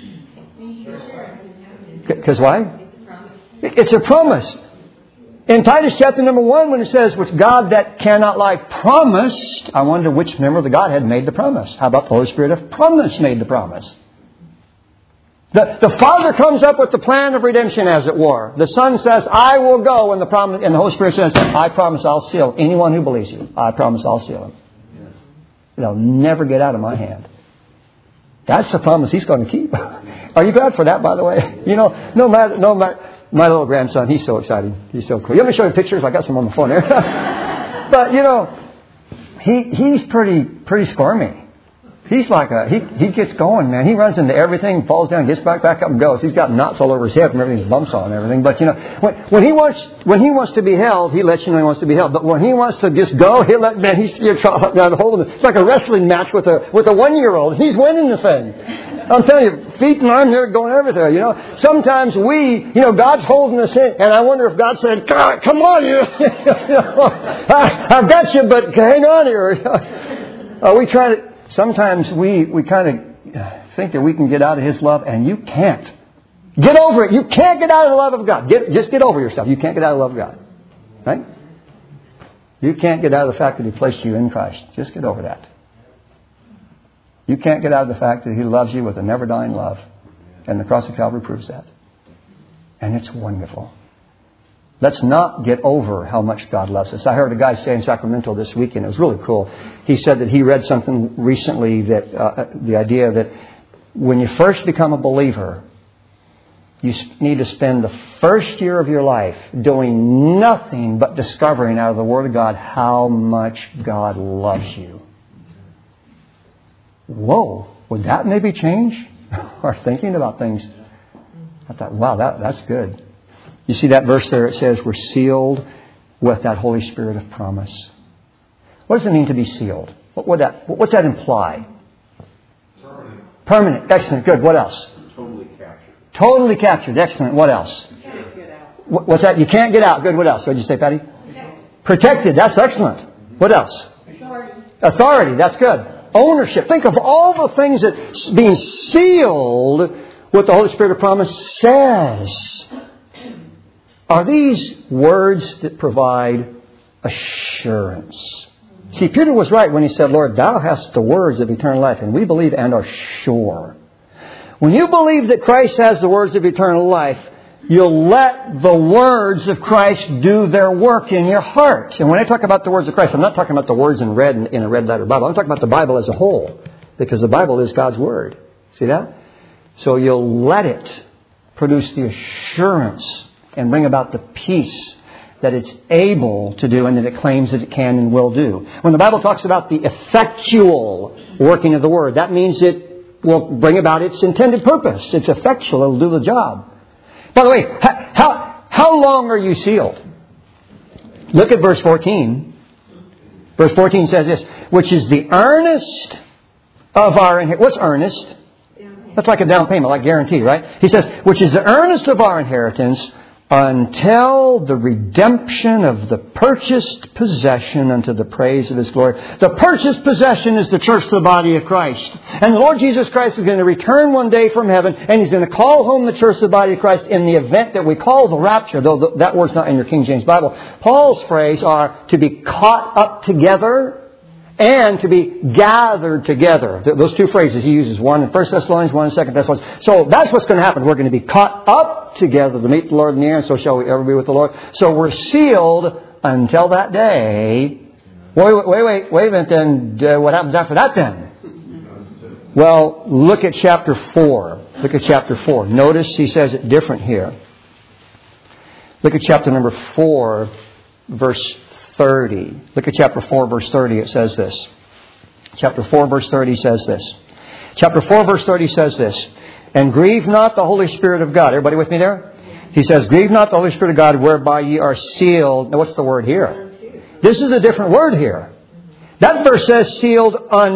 Because why? It's a promise. In Titus chapter number one, when it says, which God that cannot lie promised, I wonder which member of the Godhead made the promise. How about the Holy Spirit of promise made the promise? The, the Father comes up with the plan of redemption, as it were. The Son says, I will go, and the, promise, and the Holy Spirit says, I promise I'll seal anyone who believes you. I promise I'll seal him. They'll never get out of my hand. That's the promise He's going to keep. Are you glad for that, by the way? You know, no matter, no matter, my little grandson, he's so excited. He's so cool. You want me to show you pictures? I got some on the phone there. But, you know, he he's pretty pretty squirmy. He's like a, he, he gets going, man. He runs into everything, falls down, gets back, back up and goes. He's got knots all over his head from everything he bumps on and everything. But, you know, when, when he wants, when he wants to be held, he lets you know he wants to be held. But when he wants to just go, he'll let, man, he's, you're trying to hold him. It's like a wrestling match with a, with a one-year-old. He's winning the thing. I'm telling you, feet and arms, they're going everywhere, you know. Sometimes we, you know, God's holding us in, and I wonder if God said, God, come on, you, you know, I, I've got you, but hang on here. uh, we try to, sometimes we, we kind of think that we can get out of His love, and you can't. Get over it. You can't get out of the love of God. Get, just get over yourself. You can't get out of the love of God. Right? You can't get out of the fact that He placed you in Christ. Just get over that. You can't get out of the fact that He loves you with a never-dying love. And the cross of Calvary proves that. And it's wonderful. Let's not get over how much God loves us. I heard a guy say in Sacramento this weekend, it was really cool. He said that he read something recently, that uh, the idea that when you first become a believer, you need to spend the first year of your life doing nothing but discovering out of the Word of God how much God loves you. Whoa, would that maybe change our thinking about things? I thought, wow, that, that's good. You see that verse there? It says we're sealed with that Holy Spirit of promise. What does it mean to be sealed? What would that, what's that imply? Permanent. Permanent. Excellent. Good. What else? Totally captured. Totally captured. Excellent. What else? You can't get out. What's that? You can't get out. Good. What else? What did you say, Patty? Protected. Protected. That's excellent. What else? Authority. Authority. That's good. Ownership. Think of all the things that being sealed with the Holy Spirit of promise says. Are these words that provide assurance? See, Peter was right when he said, Lord, Thou hast the words of eternal life, and we believe and are sure. When you believe that Christ has the words of eternal life, you'll let the words of Christ do their work in your heart. And when I talk about the words of Christ, I'm not talking about the words in red in a red letter Bible. I'm talking about the Bible as a whole, because the Bible is God's Word. See that? So you'll let it produce the assurance and bring about the peace that it's able to do and that it claims that it can and will do. When the Bible talks about the effectual working of the Word, that means it will bring about its intended purpose. It's effectual. It'll do the job. By the way, how, how long are you sealed? Look at verse fourteen. Verse fourteen says this, which is the earnest of our inheritance. What's earnest? That's like a down payment, like guarantee, right? He says, which is the earnest of our inheritance until the redemption of the purchased possession unto the praise of His glory. The purchased possession is the church, the body of Christ. And the Lord Jesus Christ is going to return one day from heaven, and He's going to call home the church, the body of Christ, in the event that we call the rapture, though that word's not in your King James Bible. Paul's phrase are to be caught up together and to be gathered together. Those two phrases he uses, one in First Thessalonians, one in Second Thessalonians. So that's what's going to happen. We're going to be caught up together to meet the Lord in the air, and so shall we ever be with the Lord. So we're sealed until that day. Wait, wait, wait, wait, wait a minute then. Uh, what happens after that then? Well, look at chapter four. Look at chapter four. Notice he says it different here. Look at chapter number four, verse thirty. Look at chapter four, verse thirty. It says this. Chapter four, verse thirty says this. Chapter four, verse thirty says this. And grieve not the Holy Spirit of God. Everybody with me there? He says, grieve not the Holy Spirit of God, whereby ye are sealed. Now, what's the word here? This is a different word here. That verse says sealed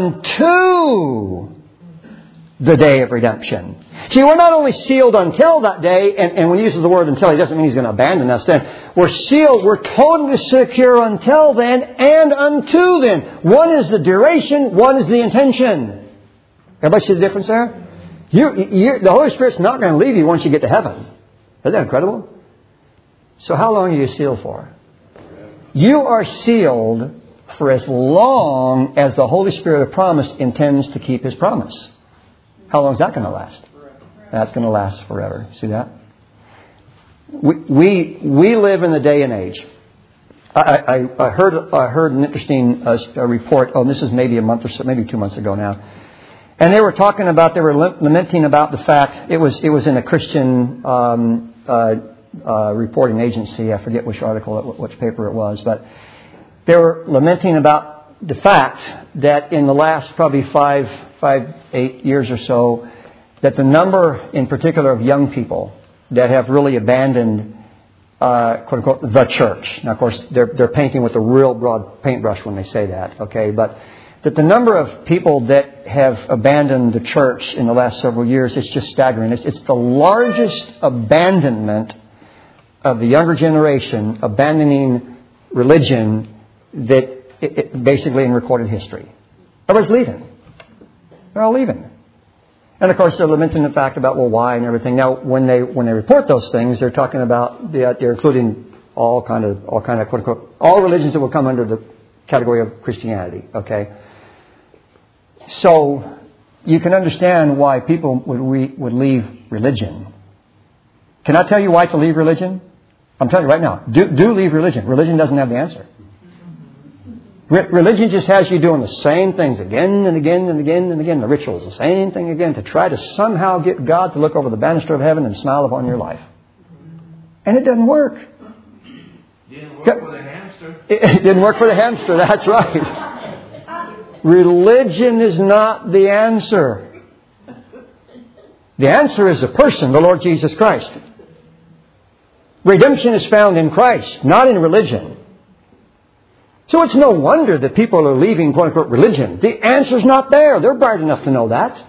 unto the day of redemption. See, we're not only sealed until that day, and, and when he uses the word until, he doesn't mean He's going to abandon us then. We're sealed, we're totally secure until then and unto then. One is the duration, one is the intention. Everybody see the difference there? You, you, the Holy Spirit's not going to leave you once you get to heaven. Isn't that incredible? So how long are you sealed for? You are sealed for as long as the Holy Spirit of promise intends to keep His promise. How long is that going to last? That's going to last forever. See that? We we, we live in the day and age. I, I, I heard I heard an interesting uh, report. Oh, this is maybe a month or so, maybe two months ago now. And they were talking about, they were lamenting about the fact, it was it was in a Christian um, uh, uh, reporting agency. I forget which article, which paper it was. But they were lamenting about the fact that in the last probably five, five, eight years or so, that the number in particular of young people that have really abandoned, uh, quote unquote, the church. Now, of course, they're, they're painting with a real broad paintbrush when they say that, okay? But that the number of people that have abandoned the church in the last several years is just staggering. It's, it's the largest abandonment of the younger generation abandoning religion that it, it, basically in recorded history. Everybody's leaving. They're all leaving. And of course, they're lamenting the fact about, well, why and everything. Now, when they when they report those things, they're talking about, the, they're including all kind of, all kind of, quote unquote, all religions that will come under the category of Christianity, okay? So you can understand why people would re, would leave religion. Can I tell you why to leave religion? I'm telling you right now. Do, do leave religion. Religion doesn't have the answer. Re, religion just has you doing the same things again and again and again and again. The rituals, the same thing again, to try to somehow get God to look over the banister of heaven and smile upon your life. And it doesn't work. Didn't work for the hamster. It, it didn't work for the hamster. That's right. Religion is not the answer. The answer is a person, the Lord Jesus Christ. Redemption is found in Christ, not in religion. So it's no wonder that people are leaving, quote unquote, religion. The answer's not there. They're bright enough to know that.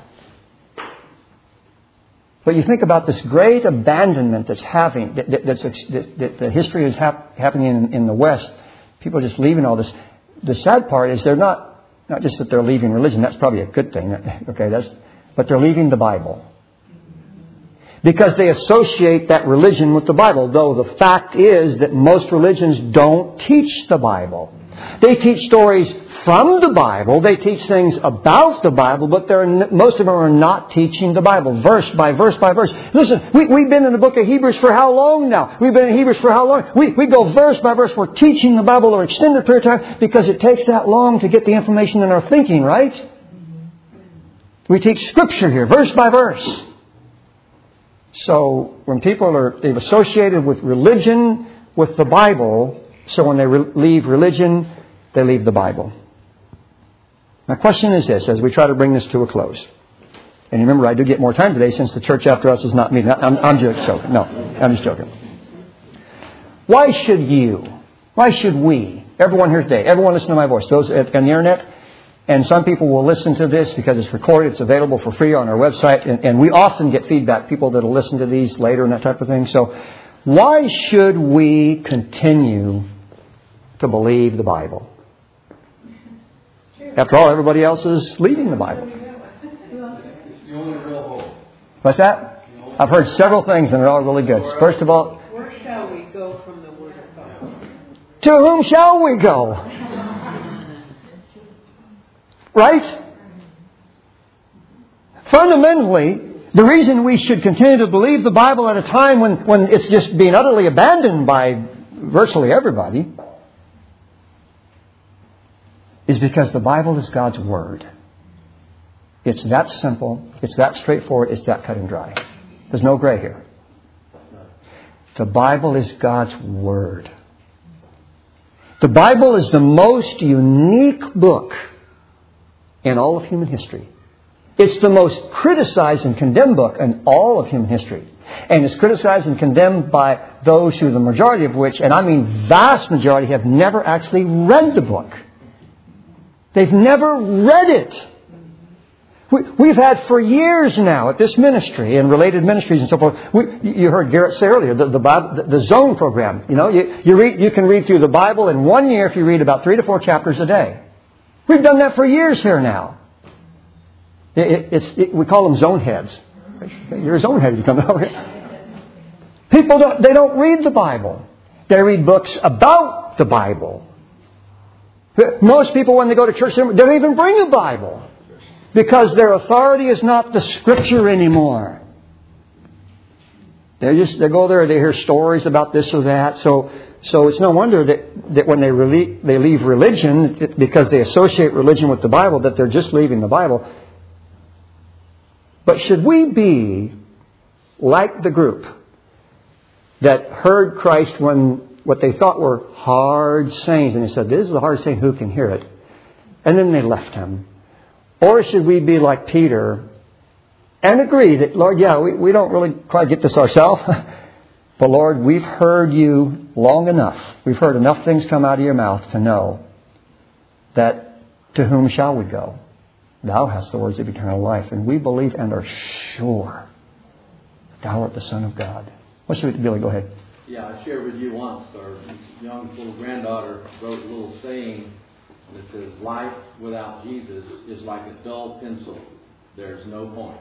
But you think about this great abandonment that's having, that, that, that's, that, that the history is hap, happening in, in the West. People are just leaving all this. The sad part is they're not, not just that they're leaving religion. That's probably a good thing. Okay, that's, but they're leaving the Bible. Because they associate that religion with the Bible. Though the fact is that most religions don't teach the Bible. They teach stories from the Bible. They teach things about the Bible, but they're, most of them are not teaching the Bible, verse by verse by verse. Listen, we, we've been in the book of Hebrews for how long now? We've been in Hebrews for how long? We, we go verse by verse. We're teaching the Bible over an extended period of time because it takes that long to get the information in our thinking, right? We teach Scripture here, verse by verse. So when people are, they've associated with religion with the Bible, so when they re- leave religion, they leave the Bible. My question is this, as we try to bring this to a close. And remember, I do get more time today since the church after us is not meeting. I'm, I'm just joking. No, I'm just joking. Why should you, why should we, everyone here today, everyone listen to my voice, those on the internet, and some people will listen to this because it's recorded, it's available for free on our website, and, and we often get feedback, people that will listen to these later and that type of thing. So why should we continue to believe the Bible? After all, everybody else is leaving the Bible. It's the only real hope. What's that? I've heard several things and they're all really good. First of all, Where shall we go from the Word of God? to whom shall we go? Right? Fundamentally, the reason we should continue to believe the Bible at a time when, when it's just being utterly abandoned by virtually everybody is because the Bible is God's Word. It's that simple. It's that straightforward. It's that cut and dry. There's no gray here. The Bible is God's Word. The Bible is the most unique book in all of human history. It's the most criticized and condemned book in all of human history. And it's criticized and condemned by those who, the majority of which, and I mean vast majority, have never actually read the book. They've never read it. We, we've had for years now at this ministry and related ministries and so forth. We, you heard Garrett say earlier, the, the, Bible, the Zone program. You know, you, you, read, you can read through the Bible in one year if you read about three to four chapters a day. We've done that for years here now. It, it, it's, it, we call them zone heads. You're a zone head. You come over here. People don't, they don't read the Bible. They read books about the Bible. Most people, when they go to church, they don't even bring a Bible. Because their authority is not the Scripture anymore. They just, they go there, they hear stories about this or that. So, so it's no wonder that, that when they, rele- they leave religion, it, because they associate religion with the Bible, that they're just leaving the Bible. But should we be like the group that heard Christ when what they thought were hard sayings, and they said, this is a hard saying, who can hear it? And then they left Him. Or should we be like Peter and agree that, Lord, yeah, we, we don't really quite get this ourselves, but Lord, we've heard You long enough. We've heard enough things come out of Your mouth to know that to whom shall we go? Thou hast the words of eternal life, and we believe and are sure that Thou art the Son of God. What should we, Billy, go ahead. Yeah, I shared with you once, our young little granddaughter wrote a little saying that says, life without Jesus is like a dull pencil. There's no point.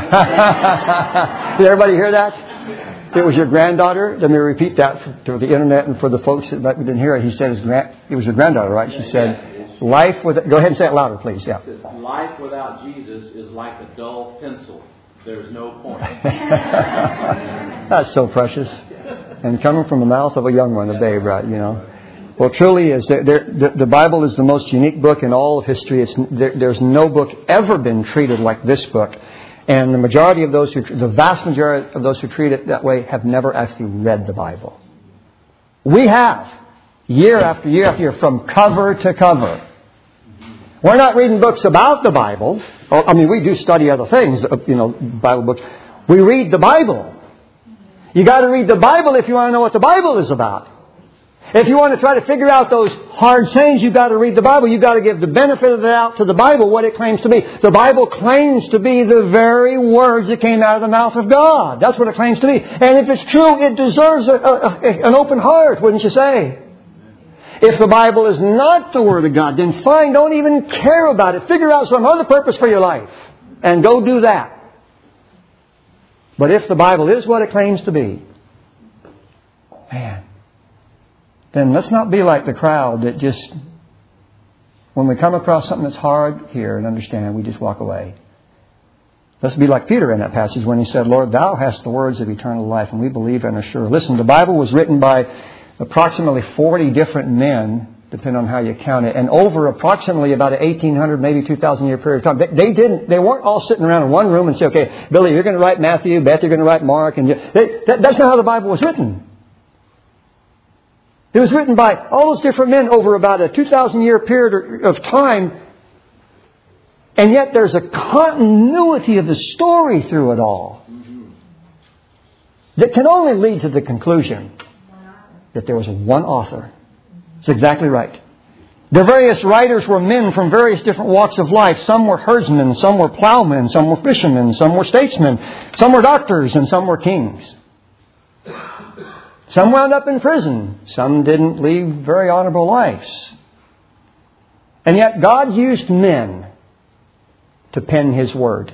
Did everybody hear that? It was your granddaughter. Let me repeat that for, for the internet and for the folks that didn't hear it. He said his grand, it was your granddaughter, right? She said, life with... Go ahead and say it louder, please. Yeah. It says, life without Jesus is like a dull pencil. There's no point. That's so precious. And coming from the mouth of a young one, a babe, right, you know. Well, truly is. There, there, the, the Bible is the most unique book in all of history. It's, there, there's no book ever been treated like this book. And the majority of those who, the vast majority of those who treat it that way have never actually read the Bible. We have. Year after year after year, from cover to cover. We're not reading books about the Bible. I mean, we do study other things, you know, Bible books. We read the Bible. You got to read the Bible if you want to know what the Bible is about. If you want to try to figure out those hard sayings, you've got to read the Bible. You've got to give the benefit of the doubt to the Bible, what it claims to be. The Bible claims to be the very words that came out of the mouth of God. That's what it claims to be. And if it's true, it deserves a, a, a, an open heart, wouldn't you say? If the Bible is not the Word of God, then fine, don't even care about it. Figure out some other purpose for your life and go do that. But if the Bible is what it claims to be, man, then let's not be like the crowd that just, when we come across something that's hard here and understand, we just walk away. Let's be like Peter in that passage when he said, Lord, Thou hast the words of eternal life, and we believe and are sure. Listen, the Bible was written by approximately forty different men, depending on how you count it, and over approximately about an eighteen hundred, maybe two thousand year period of time. They, they didn't, they weren't all sitting around in one room and say, okay, Billy, you're going to write Matthew, Beth, you're going to write Mark, and you, they, that, that's not how the Bible was written. It was written by all those different men over about a two thousand year period of time, and yet there's a continuity of the story through it all that can only lead to the conclusion that there was one author. It's exactly right. The various writers were men from various different walks of life. Some were herdsmen, some were plowmen, some were fishermen, some were statesmen, some were doctors, and some were kings. Some wound up in prison. Some didn't lead very honorable lives. And yet God used men to pen His Word.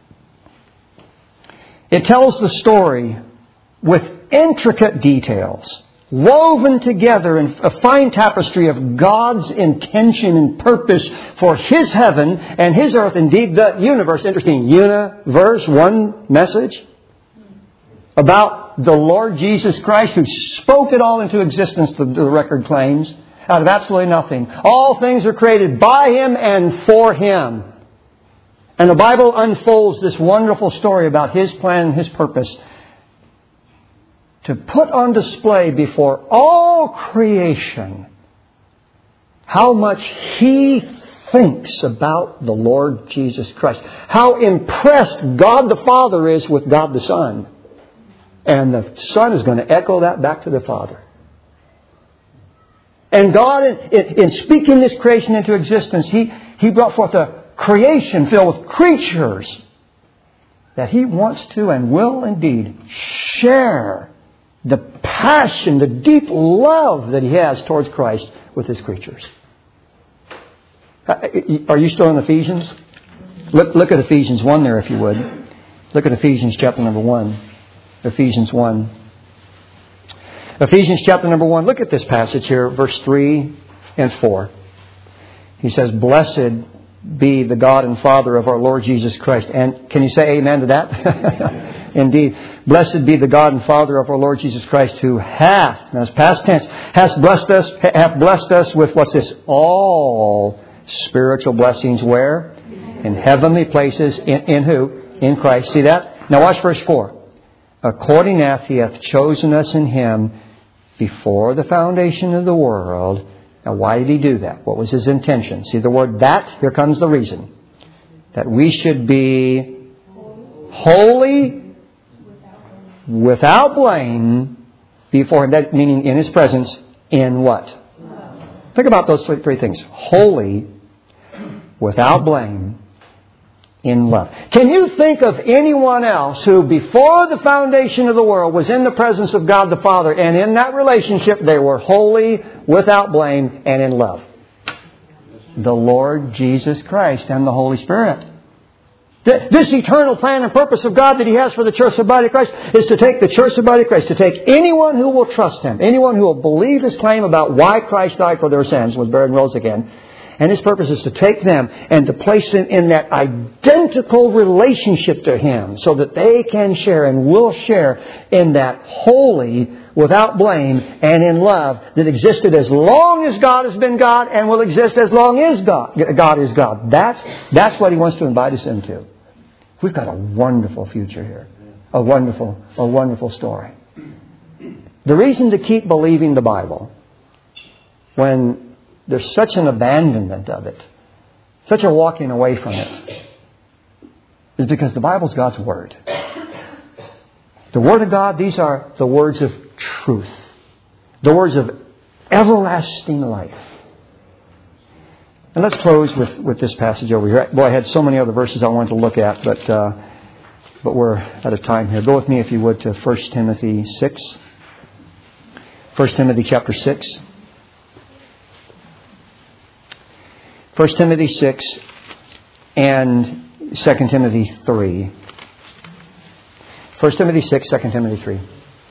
It tells the story with intricate details, woven together in a fine tapestry of God's intention and purpose for His heaven and His earth, indeed the universe. Interesting, universe, one message about the Lord Jesus Christ who spoke it all into existence, the, the record claims, out of absolutely nothing. All things are created by Him and for Him. And the Bible unfolds this wonderful story about His plan and His purpose to put on display before all creation how much He thinks about the Lord Jesus Christ. How impressed God the Father is with God the Son. And the Son is going to echo that back to the Father. And God, in, in, in speaking this creation into existence, He, He brought forth a creation filled with creatures that He wants to and will indeed share the passion, the deep love that He has towards Christ with His creatures. Are you still in Ephesians? Look, look at Ephesians one there, if you would. Look at Ephesians chapter number one. Ephesians one. Ephesians chapter number one. Look at this passage here, verse three and four. He says, "Blessed be the God and Father of our Lord Jesus Christ." And can you say amen to that? Indeed. "Blessed be the God and Father of our Lord Jesus Christ, who hath," now it's past tense, "hath blessed us, hath blessed us with," what's this? "All spiritual blessings." Where? In heavenly places. In, in who? In Christ. See that? Now watch verse four. "According as He hath chosen us in Him before the foundation of the world." Now why did He do that? What was His intention? See the word "that"? Here comes the reason. That we should be holy, without blame, before Him. That meaning in His presence, in what? Think about those three, three things. Holy, without blame, in love. Can you think of anyone else who before the foundation of the world was in the presence of God the Father, and in that relationship they were holy, without blame, and in love? The Lord Jesus Christ and the Holy Spirit. This eternal plan and purpose of God that He has for the church of the body of Christ is to take the church of the body of Christ, to take anyone who will trust Him, anyone who will believe His claim about why Christ died for their sins, was buried and rose again. And His purpose is to take them and to place them in that identical relationship to Him so that they can share and will share in that holy, without blame, and in love that existed as long as God has been God and will exist as long as God, God is God. That's, that's what He wants to invite us into. We've got a wonderful future here. A wonderful, a wonderful story. The reason to keep believing the Bible when there's such an abandonment of it, such a walking away from it, is because the Bible's God's Word. The Word of God, these are the words of truth. The words of everlasting life. And let's close with, with this passage over here. Boy, I had so many other verses I wanted to look at, but uh, but we're out of time here. Go with me, if you would, to First Timothy six. First Timothy chapter six. First Timothy six and Second Timothy three. First Timothy six, Second Timothy three.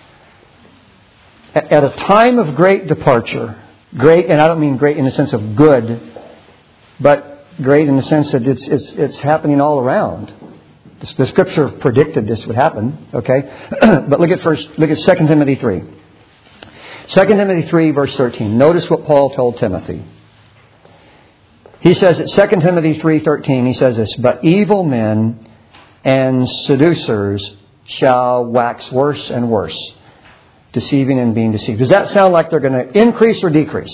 At a time of great departure, great, and I don't mean great in the sense of good, but great in the sense that it's it's, it's happening all around. The, the Scripture predicted this would happen. Okay, but look at first. Look at Second Timothy three. Second Timothy three, verse thirteen. Notice what Paul told Timothy. He says at Second Timothy three thirteen. He says this: "But evil men and seducers shall wax worse and worse, deceiving and being deceived." Does that sound like they're going to increase or decrease?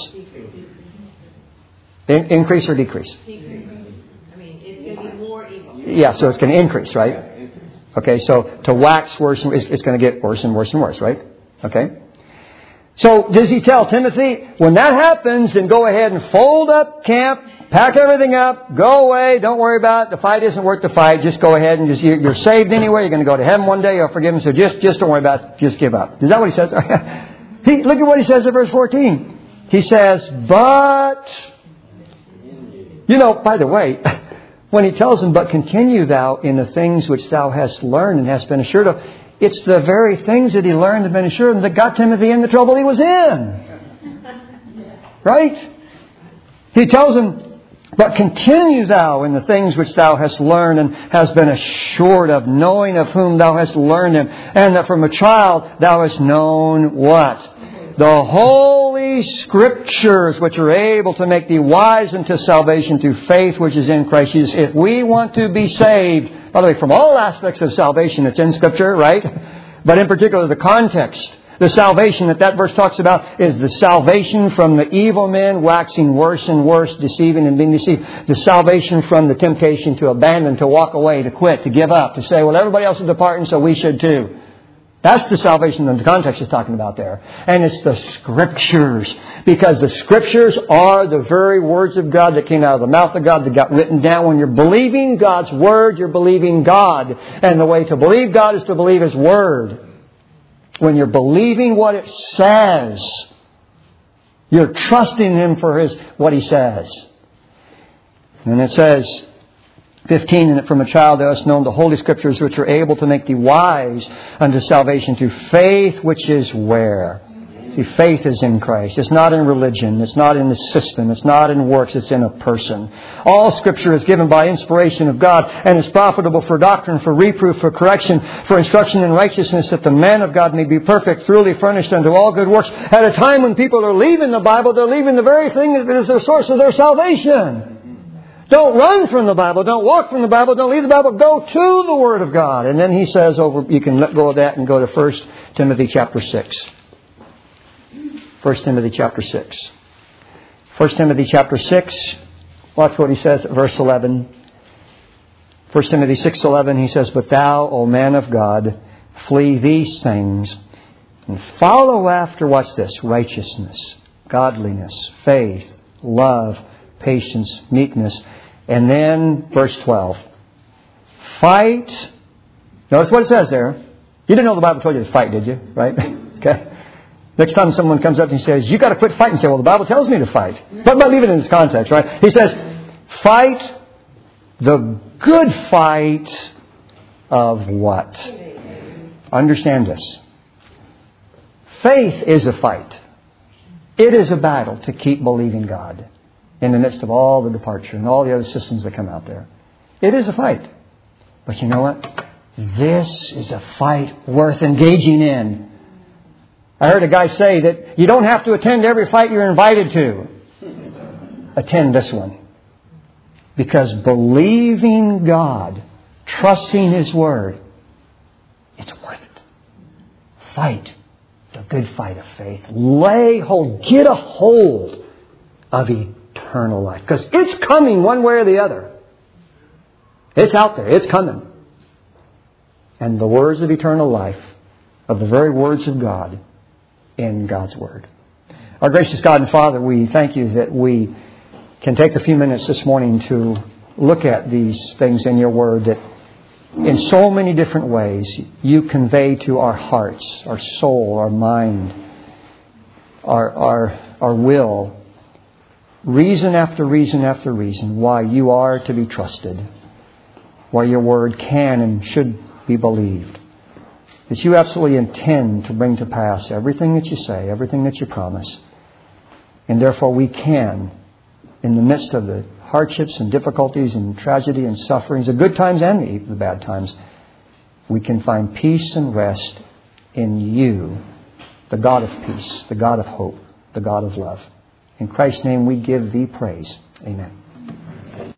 In- increase or decrease? Decrease. I mean, it's going to be more evil. Yeah, so it's going to increase, right? Okay, so to wax worse, it's, it's going to get worse and worse and worse, right? Okay. So does he tell Timothy, when that happens, then go ahead and fold up camp, pack everything up, go away, don't worry about it. The fight isn't worth the fight. Just go ahead and just, you're saved anyway. You're going to go to heaven one day. You'll forgive him. So just, just don't worry about it. Just give up. Is that what he says? he, look at what he says in verse fourteen. He says, but, you know, by the way, when he tells him, but continue thou in the things which thou hast learned and hast been assured of, it's the very things that he learned and been assured of that got Timothy in the trouble he was in. Right? He tells him, but continue thou in the things which thou hast learned and hast been assured of, knowing of whom thou hast learned them, and that from a child thou hast known what? The Holy Scriptures, which are able to make thee wise unto salvation through faith which is in Christ Jesus. If we want to be saved, by the way, from all aspects of salvation, it's in Scripture, right? But in particular, the context, the salvation that that verse talks about is the salvation from the evil men waxing worse and worse, deceiving and being deceived. The salvation from the temptation to abandon, to walk away, to quit, to give up, to say, well, everybody else is departing, so we should too. That's the salvation that the context is talking about there. And it's the Scriptures. Because the Scriptures are the very words of God that came out of the mouth of God that got written down. When you're believing God's Word, you're believing God. And the way to believe God is to believe His Word. When you're believing what it says, you're trusting Him for His what He says. And it says, fifteen, and from a child thou hast known the Holy Scriptures, which are able to make thee wise unto salvation through faith, which is where? See, faith is in Christ. It's not in religion. It's not in the system. It's not in works. It's in a person. All Scripture is given by inspiration of God and is profitable for doctrine, for reproof, for correction, for instruction in righteousness, that the man of God may be perfect, thoroughly furnished unto all good works. At a time when people are leaving the Bible, they're leaving the very thing that is the source of their salvation. Don't run from the Bible. Don't walk from the Bible. Don't leave the Bible. Go to the Word of God. And then he says over, you can let go of that and go to First Timothy chapter six. First Timothy chapter six. First Timothy chapter six. Watch what he says at verse eleven. First Timothy six eleven, he says, But thou, O man of God, flee these things, and follow after, what's this? Righteousness, godliness, faith, love, patience, meekness. And then verse twelve. Fight. Notice what it says there. You didn't know the Bible told you to fight, did you? Right? Okay. Next time someone comes up and says, you got to quit fighting, say, well, the Bible tells me to fight. But, but leave it in this context, right? He says, fight the good fight of what? Understand this. Faith is a fight. It is a battle to keep believing God in the midst of all the departure and all the other systems that come out there. It is a fight. But you know what? This is a fight worth engaging in. I heard a guy say that you don't have to attend every fight you're invited to. Attend this one. Because believing God, trusting His Word, it's worth it. Fight the good fight of faith. Lay hold, get a hold of eternal life. Because it's coming one way or the other. It's out there. It's coming. And the words of eternal life, of the very words of God, in God's Word. Our gracious God and Father, we thank You that we can take a few minutes this morning to look at these things in Your Word that in so many different ways You convey to our hearts, our soul, our mind, our, our, our will, reason after reason after reason why You are to be trusted, why Your Word can and should be believed. That You absolutely intend to bring to pass everything that You say, everything that You promise. And therefore we can, in the midst of the hardships and difficulties and tragedy and sufferings, the good times and the, the bad times, we can find peace and rest in You, the God of peace, the God of hope, the God of love. In Christ's name we give Thee praise. Amen.